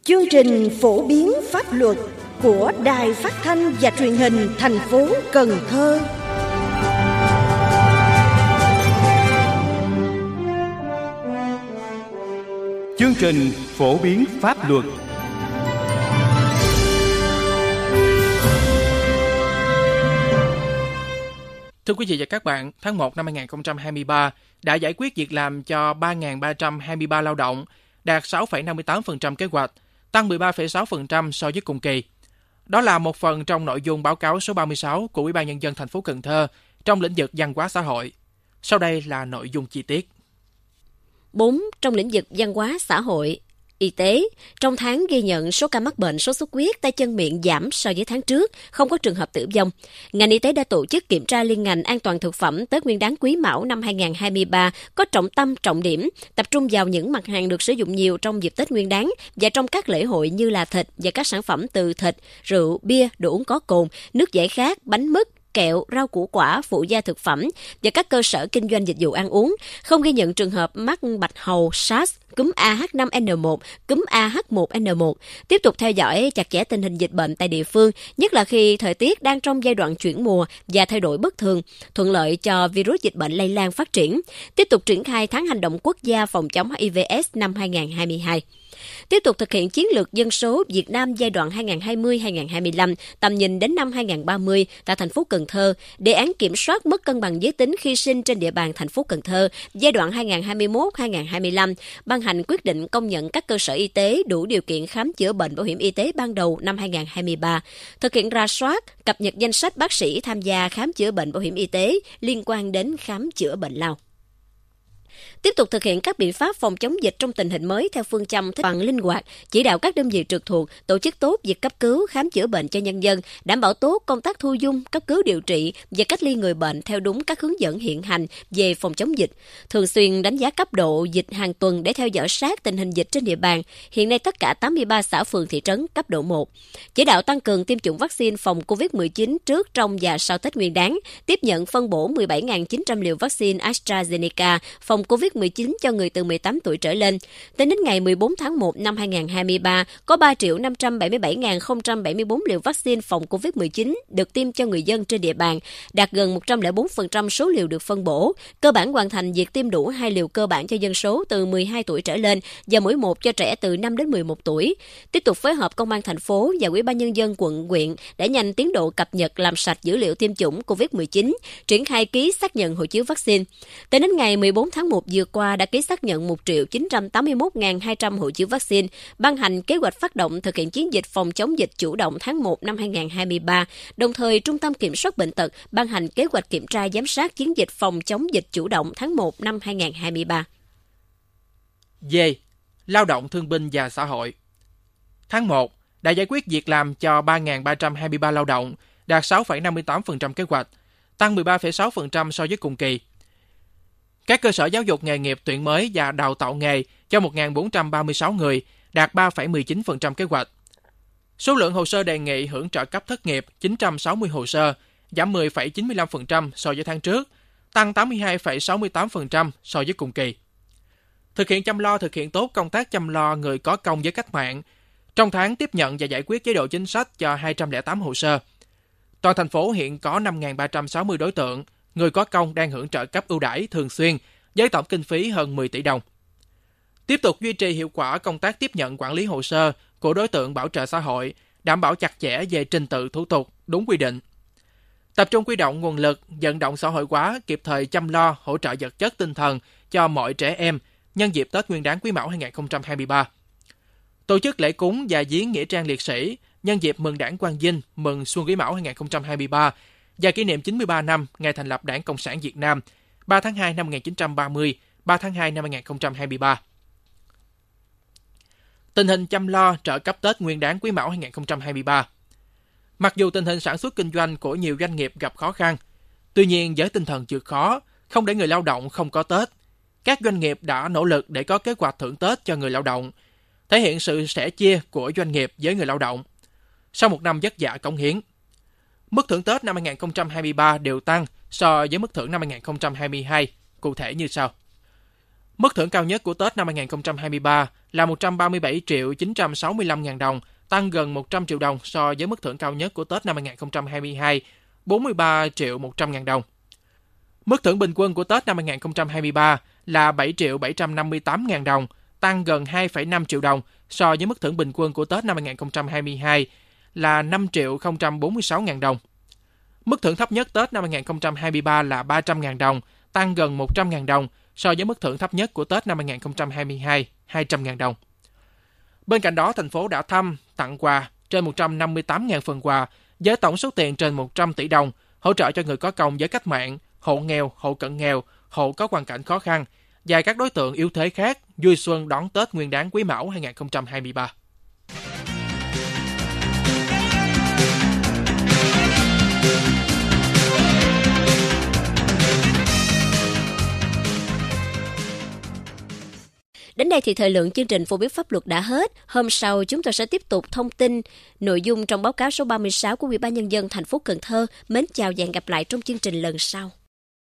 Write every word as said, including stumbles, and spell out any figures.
Chương trình phổ biến pháp luật của Đài Phát thanh và Truyền hình thành phố Cần Thơ. Chương trình phổ biến pháp luật. Thưa quý vị và các bạn, tháng một năm hai nghìn không trăm hai mươi ba đã giải quyết việc làm cho ba nghìn ba trăm hai mươi ba lao động, đạt sáu phẩy năm mươi tám phần trăm kế hoạch, tăng mười ba phẩy sáu phần trăm so với cùng kỳ. Đó là một phần trong nội dung báo cáo số ba mươi sáu của Ủy ban Nhân dân thành phố Cần Thơ trong lĩnh vực văn hóa xã hội. Sau đây là nội dung chi tiết. bốn. Trong lĩnh vực văn hóa xã hội, y tế, trong tháng ghi nhận số ca mắc bệnh sốt xuất huyết tay chân miệng giảm so với tháng trước, không có trường hợp tử vong. Ngành y tế đã tổ chức kiểm tra liên ngành an toàn thực phẩm Tết Nguyên đán Quý Mão năm hai nghìn không trăm hai mươi ba, có trọng tâm, trọng điểm, tập trung vào những mặt hàng được sử dụng nhiều trong dịp Tết Nguyên đán và trong các lễ hội như là thịt và các sản phẩm từ thịt, rượu, bia, đồ uống có cồn, nước giải khát, bánh mứt, kẹo, rau củ quả, phụ gia thực phẩm và các cơ sở kinh doanh dịch vụ ăn uống. Không ghi nhận trường hợp mắc bạch hầu, SARS, cúm A H năm N một, cúm A H một N một. Tiếp tục theo dõi chặt chẽ tình hình dịch bệnh tại địa phương, nhất là khi thời tiết đang trong giai đoạn chuyển mùa và thay đổi bất thường, thuận lợi cho virus dịch bệnh lây lan phát triển. Tiếp tục triển khai tháng hành động quốc gia phòng chống H I V S năm hai nghìn không trăm hai mươi hai. Tiếp tục thực hiện chiến lược dân số Việt Nam giai đoạn hai nghìn không trăm hai mươi đến hai nghìn không trăm hai mươi lăm, tầm nhìn đến năm hai nghìn không trăm ba mươi tại thành phố Cần Thơ, đề án kiểm soát mất cân bằng giới tính khi sinh trên địa bàn thành phố Cần Thơ giai đoạn hai nghìn không trăm hai mươi mốt đến hai nghìn không trăm hai mươi lăm, ban hành quyết định công nhận các cơ sở y tế đủ điều kiện khám chữa bệnh bảo hiểm y tế ban đầu năm hai nghìn không trăm hai mươi ba, thực hiện rà soát, cập nhật danh sách bác sĩ tham gia khám chữa bệnh bảo hiểm y tế liên quan đến khám chữa bệnh lao. Tiếp tục thực hiện các biện pháp phòng chống dịch trong tình hình mới theo phương châm thích bằng linh hoạt, chỉ đạo các đơn vị trực thuộc tổ chức tốt việc cấp cứu, khám chữa bệnh cho nhân dân, đảm bảo tốt công tác thu dung, cấp cứu điều trị và cách ly người bệnh theo đúng các hướng dẫn hiện hành về phòng chống dịch. Thường xuyên đánh giá cấp độ dịch hàng tuần để theo dõi sát tình hình dịch trên địa bàn. Hiện nay tất cả tám mươi ba xã phường thị trấn cấp độ một. Chỉ đạo tăng cường tiêm chủng vaccine phòng covid mười chín trước, trong và sau Tết Nguyên đán, tiếp nhận phân bổ mười bảy nghìn chín trăm liều vaccine AstraZeneca phòng covid mười chín cho người từ mười tám tuổi trở lên. Tính đến ngày mười bốn tháng một năm hai nghìn không trăm hai mươi ba, có ba triệu năm trăm bảy mươi bảy nghìn không trăm bảy mươi tư liều vaccine phòng covid mười chín được tiêm cho người dân trên địa bàn, đạt gần một trăm lẻ bốn phần trăm số liều được phân bổ, cơ bản hoàn thành việc tiêm đủ hai liều cơ bản cho dân số từ mười hai tuổi trở lên và mỗi một cho trẻ từ năm đến mười một tuổi. Tiếp tục phối hợp Công an thành phố và Ủy ban Nhân dân quận, huyện để nhanh tiến độ cập nhật làm sạch dữ liệu tiêm chủng covid mười chín, triển khai ký xác nhận hộ chiếu vaccine. Tính đến ngày mười bốn tháng một vừa qua đã ký xác nhận một triệu chín trăm tám mươi mốt nghìn hai trăm hộ chiếu vaccine, ban hành kế hoạch phát động thực hiện chiến dịch phòng chống dịch chủ động tháng một năm hai nghìn không trăm hai mươi ba. Đồng thời, Trung tâm Kiểm soát Bệnh tật ban hành kế hoạch kiểm tra giám sát chiến dịch phòng chống dịch chủ động tháng một năm hai nghìn không trăm hai mươi ba. D. Lao động thương binh và xã hội. Tháng một đã giải quyết việc làm cho ba nghìn ba trăm hai mươi ba lao động, đạt sáu phẩy năm mươi tám phần trăm kế hoạch, tăng mười ba phẩy sáu phần trăm so với cùng kỳ. Các cơ sở giáo dục nghề nghiệp tuyển mới và đào tạo nghề cho một nghìn bốn trăm ba mươi sáu người, đạt ba phẩy mười chín phần trăm kế hoạch. Số lượng hồ sơ đề nghị hưởng trợ cấp thất nghiệp chín trăm sáu mươi hồ sơ, giảm mười phẩy chín mươi lăm phần trăm so với tháng trước, tăng tám mươi hai phẩy sáu mươi tám phần trăm so với cùng kỳ. Thực hiện chăm lo thực hiện tốt công tác chăm lo người có công với cách mạng. Trong tháng tiếp nhận và giải quyết chế độ chính sách cho hai trăm lẻ tám hồ sơ. Toàn thành phố hiện có năm nghìn ba trăm sáu mươi đối tượng người có công đang hưởng trợ cấp ưu đãi thường xuyên với tổng kinh phí hơn mười tỷ đồng. Tiếp tục duy trì hiệu quả công tác tiếp nhận quản lý hồ sơ của đối tượng bảo trợ xã hội, đảm bảo chặt chẽ về trình tự thủ tục đúng quy định. Tập trung huy động nguồn lực, vận động xã hội hóa, kịp thời chăm lo, hỗ trợ vật chất tinh thần cho mọi trẻ em nhân dịp Tết Nguyên đán Quý Mão hai nghìn không trăm hai mươi ba. Tổ chức lễ cúng và viếng nghĩa trang liệt sĩ nhân dịp mừng Đảng Quang Vinh, mừng Xuân Quý Mão hai nghìn không trăm hai mươi ba và kỷ niệm chín mươi ba năm ngày thành lập Đảng Cộng sản Việt Nam, ba tháng hai năm một nghìn chín trăm ba mươi, ba tháng hai năm hai nghìn không trăm hai mươi ba. Tình hình chăm lo trợ cấp Tết Nguyên đán Quý Mão hai nghìn không trăm hai mươi ba. Mặc dù tình hình sản xuất kinh doanh của nhiều doanh nghiệp gặp khó khăn, tuy nhiên với tinh thần vượt khó, không để người lao động không có Tết, các doanh nghiệp đã nỗ lực để có kế hoạch thưởng Tết cho người lao động, thể hiện sự sẻ chia của doanh nghiệp với người lao động. Sau một năm vất vả cống hiến, mức thưởng Tết năm hai nghìn không trăm hai mươi ba đều tăng so với mức thưởng năm hai nghìn không trăm hai mươi hai, cụ thể như sau. Mức thưởng cao nhất của Tết năm hai không hai ba là một trăm ba mươi bảy triệu chín trăm sáu mươi lăm ngàn đồng, tăng gần một trăm triệu đồng so với mức thưởng cao nhất của Tết năm hai không hai hai, bốn mươi ba triệu một trăm ngàn đồng. Mức thưởng bình quân của Tết năm hai không hai ba là bảy triệu bảy trăm năm mươi tám ngàn đồng, tăng gần hai phẩy năm triệu đồng so với mức thưởng bình quân của Tết năm hai không hai hai là năm triệu không trăm bốn mươi sáu ngàn đồng. Mức thưởng thấp nhất Tết năm hai không hai ba là ba trăm ngàn đồng, tăng gần một trăm ngàn đồng so với mức thưởng thấp nhất của Tết năm hai không hai hai, hai trăm ngàn đồng. Bên cạnh đó, thành phố đã thăm, tặng quà trên một trăm năm mươi tám nghìn phần quà với tổng số tiền trên một trăm tỷ đồng, hỗ trợ cho người có công với cách mạng, hộ nghèo, hộ cận nghèo, hộ có hoàn cảnh khó khăn và các đối tượng yếu thế khác vui xuân đón Tết Nguyên đán Quý Mão hai không hai ba. Đến đây thì thời lượng chương trình phổ biến pháp luật đã hết. Hôm sau chúng tôi sẽ tiếp tục thông tin nội dung trong báo cáo số ba mươi sáu của Ủy ban Nhân dân thành phố Cần Thơ. Mến chào và hẹn gặp lại trong chương trình lần sau.